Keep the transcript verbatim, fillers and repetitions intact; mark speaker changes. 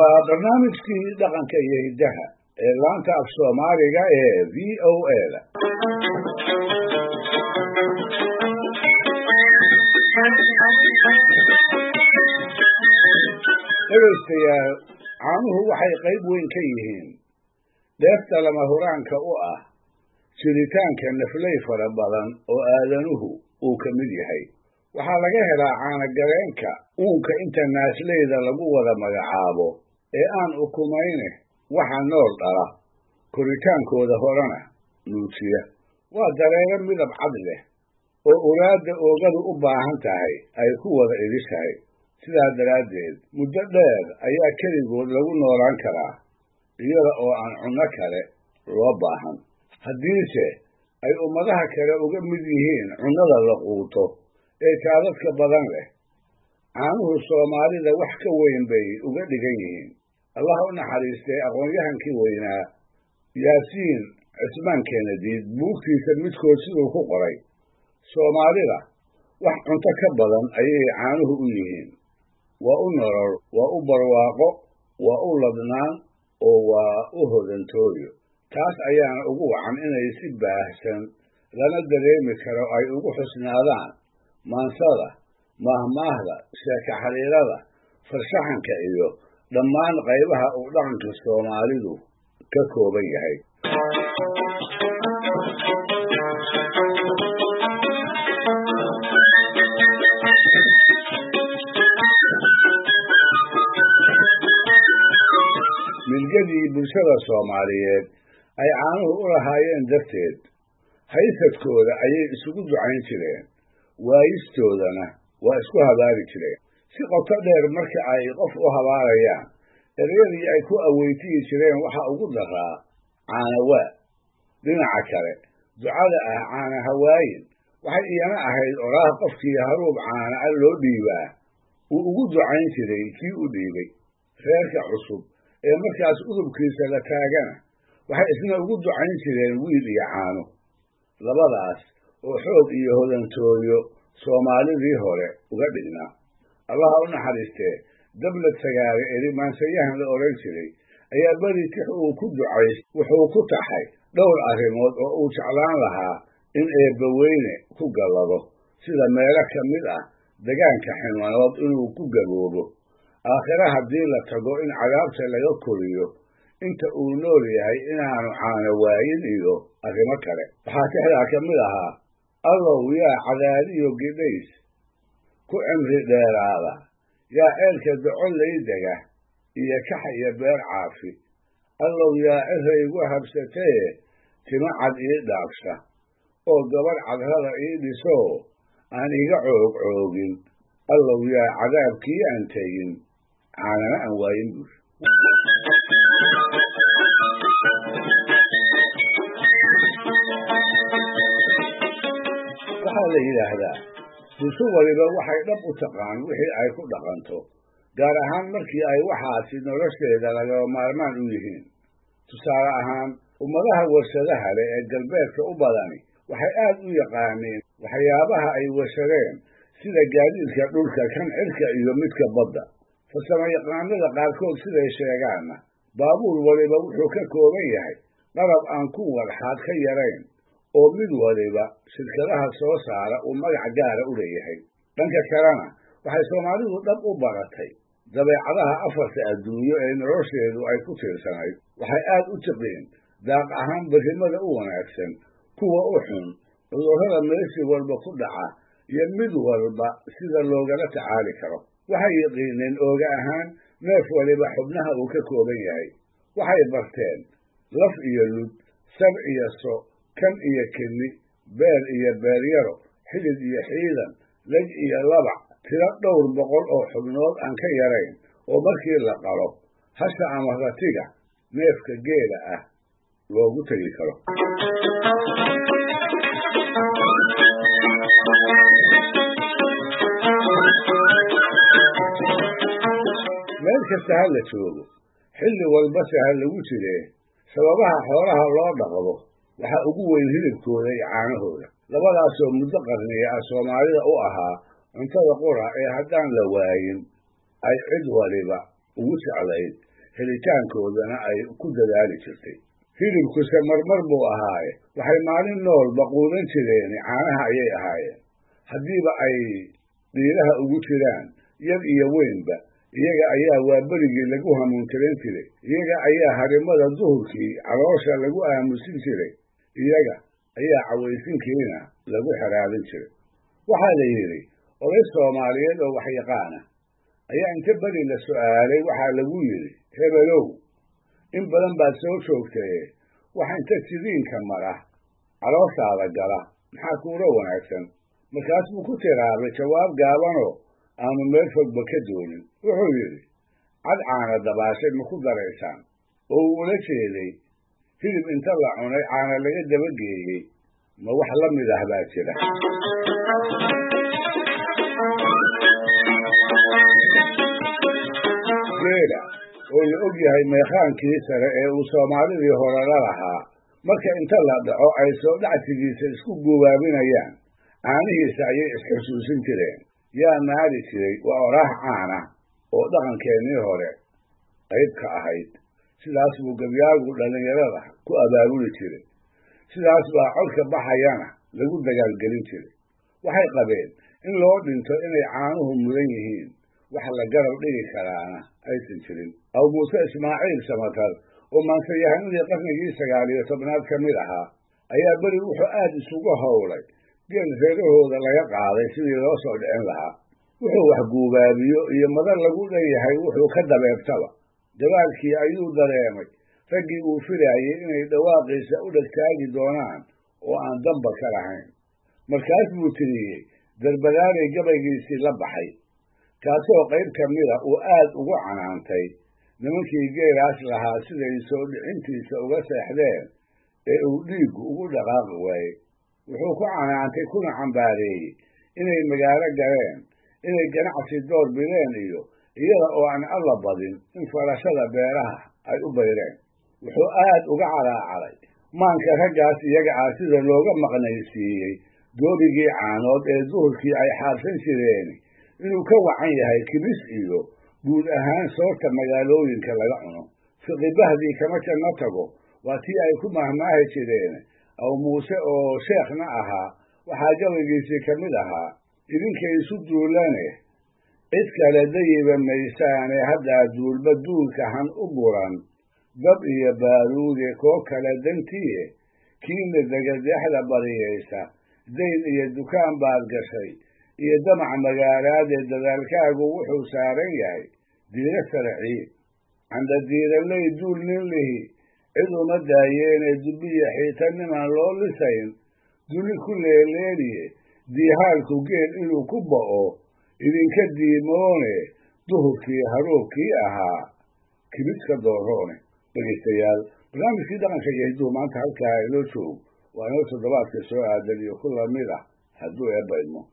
Speaker 1: waa barnaamijkii dhaqanka iyo hiddaha ee laanta af Soomaaliga ee V O A-da. Dhegaystayaal, caanuhu waxay qayb weyn ka yihiin dheefta lama huraanka u ah jiritaanka nafley fara badan oo aadanuhu uu ka mid yahay. waxaa laga helaa caanagareenka uunka inta naasleyda lagu wada magacaabo ee aan ukumayne waxa nool dhala koritaankooda horena nuujiya. waa dareere midab cad leh oo uraadda oogadu u baahan tahay ay ku wada idishahay. sidaa daraaddeed muddo dheer ayaa keligood lagu noolaan karaa iyada oo aan cunno kale loo baahan. haddiise ay ummadaha kale uga mid yihiin cunnada la quuto ee kaadadka badan leh, caanuhu Soomaalida wax ka weyn bay uga dhigan yihiin. allah u naxariistay aqoon-yahankii weynaa Yaasiin Cismaan Kennediid buugtiisa midkood siduu ku qoray, Soomaalida wax cunto ka badan ayay caanuhu u yihiin. waa u nolol, waa u barwaaqo, waa u ladnaan, oo waa u hodantooyo. taas ayaana ugu wacan inay si baahsan lana dareemi karo ay ugu xusnaadaan maansada, maahmaahda, sheeka xariirada, farshaxanka iyo dhammaan qaybaha uu dhaqanka Soomaalidu ka kooban yahay. milgadii bulshada Soomaaliyeed ay caanuhu u lahaayeen darteed, haysadkooda ayay isugu ducayn jireen, waayistoodana waa isku habaari jireen. si qoto dheer marka ay qof u habaarayaan, ereyadii ay ku aweytiyi jireen waxa ugu daraa caanawaa. dhinaca kale, ducada ah caana hawaayin waxay iyana ahayd oraah qofkii haruub caana a loo dhiibaa uu ugu ducayn jiray kii u dhiibay. reerka cusub ee markaas udubkiisa la taagana waxay isna ugu ducayn jireen wiil iyo caano. labadaas oo xoog iyo hodantooyo Soomaalidii hore uga dhignaa. allaha u naxariistee dablad sagaare eri maansayahan la odhan jiray ayaa beri tix uu ku ducays wuxuu ku taxay dhowr arrimood oo uu jeclaan lahaa in eebbaweyne ku gallado, sida meelo ka mid ah degaanka ximanood inuu ku gaboobo, aakhire haddii la tago in cadaabta laga koriyo, inta uu nool yahay inaanu caano waayin iyo arrimo kale. waxaa tixdaa ka mid ahaa: allow yaa cadaadiyo gidhays ku cimri dheeraada, yaa ceelka docollay dega iyo kax iyo beer caafi, allow yaa ciraygu habsatee tima cad ii dhaabsha, oo gabadh cadrada ii dhisoo aan iga coog coogin, allow yaa cadaabkii aan tegin caanana aan waayin buur. waxaa la yidhaahdaa bulsho waliba waxay dhab u taqaan wixii ay ku dhaqanto, gaar ahaan markii ay waxaasi nolosheeda lagaba maarmaan u yihiin. tusaale ahaan, ummadaha warshadaha leh ee galbeedka u badani waxay aad u yaqaaneen waxyaabaha ay warshadeen, sida gaadiidka dhulka, kan cirka iyo midka badda. farsamo yaqaanada qaarkood siday sheegaanna, baabuur waliba wuxuu ka kooban yahay qalab aan ku warxaad ka yarayn, oo mid waliba shirkadaha soo saara uu magac gaara u leeyahay. dhanka kalena, waxay Soomaalidu dhab u baratay dabeecadaha afarta adduunyo ee nolosheedu ay ku tiirsanayd. waxay aad u tiqiin daaq ahaan berrimada u wanaagsan, kuwa u xun, cudurrada meeshii walba ku dhaca, iyo mid walba sida loogala tacaali karo. waxay yaqiineen ooga ahaan neef waliba xubnaha uu ka kooban yahay. waxay barteen laf iyo lud, sab iyo so, kan iyo keli, beer iyo beeryaro, xidid iyo xiidan, leg iyo labac, tiro dhowr boqol oo xubnood aan ka yarayn, oo markii la qalo hasha ama ratiga neefka geela ah loogu tegi karo. meel kasta ha la joogo, xilli walbase ha lagu jiree, sababaha xoolaha loo dhaqdo waxaa ugu weyn hilibkooda iyo caanahooda. labadaasoo muddo qarniya ah Soomaalida u ahaa cuntada qura ee haddaan la waayin ay cid waliba ugu jeclayd helitaankoodana ay ku dadaali jirtay. hilibkuse marmar buu ahaaye waxay maalin noolba quudan jireen caanaha ayay ahaayeen. haddiiba ay dhiiraha ugu jiraan yar iyo weynba, iyaga ayaa waaberigii lagu hamuuntiran jiray, iyaga ayaa harimada duhurkii caloosha lagu aamusin jiray, iyaga ayaa cawaysinkiina lagu xeraadin jiray. waxaa la yidhi oday soomaaliyeed oo waxyaqaana ayaa inta beri la su'aalay waxaa lagu yidhi, hebelow in badan baad soo joogtaye wax inta sidiinka mara calooshaada gala maxaa kuula wanaagsan? markaas buu ku tiraabay jawaab gaabanoo aanu meel fogba ka doonin. wuxuu yidhi, cad caana dabaashay ma ku daraysaan? oo uu ula jeeday hilib inta la cunay caana laga dabageeyey ma wax la mid ah baa jira. geela oo la og yahay meekhaankii sare ee uu soomaalidii hore la lahaa, marka inta la dhaco ay soo dhacsigiisa isku gubaabinayaan, caanihiisa ayay isxusuusin jireen. yaa maali jiray waa oraah caana oo dhaqankeennii hore qayb ka ahayd. sidaas buu gabyaagu dhallinyarada ku abaabuli jiray, sidaas baa codka baxayana lagu dagaalgelin jiray. waxay qabeen in loo dhinto inay caanuhu mudan yihiin, wax la garab dhigi karaana aysan jirin. aw muuse ismaaciil samatar oo maansayahanadii qarnigii sagaal iyo tobnaad ka mid ahaa ayaa beri wuxuu aad isugu howlay geel reerahooda laga qaaday sidii loo soo dhicin lahaa. wuxuu wax guubaabiyo iyo madan lagu leeyahay wuxuu ka dabeebtaba. dagaalkii ayuu dareemay raggii uu filaayey inay dhawaaqiisa u dhegtaagi doonaan oo aan damba ka lahayn. markaas buu tiriyey darbadaalay gabaygiisii la baxay, kaasoo qayb ka mida uu aad ugu canaantay nimankii geelaas lahaa siday soo dhicintiisa uga seexdeen ee uu dhiiggu ugu dhaqaaqi waayey. wuxuu ku canaantay kuna cambaareeyey inay magaalo galeen, inay ganacsi door bideen iyo iyada oo aan alla badin in farashada beeraha ay u bayreen. wuxuu aad uga calaacalay maanka raggaas iyaga ah sida looga maqnaysiiyey doobigii caanood ee duhurkii ay xaarsan jireen inuu ka wacan yahay kibis iyo guud ahaan soorta magaalooyinka laga cuno. fiqibahdii kama janno tago waa tii ay ku mahmaahi jireen. aw muuse oo sheekhna ahaa waxaa gabaygiisii ka mid ahaa, idinka isu duulane cid kale dayiba maysaane haddaa duulba duulka han u buran, dab iyo baaruude koo kale dantiye kiina degadeexda bariyaysa, dayn iyo dukaan baad gashay iyo damac magaalaadee dadaalkaagu wuxuu saaran yahay diiro saraciye. canda diiraley duul nin lihi cid uma daayeenee dubbiya xiitanimaan loo lisayn, duni ku leeleeliye diihaalku geel inuu ku ba'o idinka diimoone duhurkii haruubkii ahaa kibidka dooroone. dhegaystayaal, barnaamijkii dhaqanka iyo hidduhu maanta halkaa inoo joog waa inoo toddobaadka soo aadan iyo ku lamid ah hadduu eebba idmo.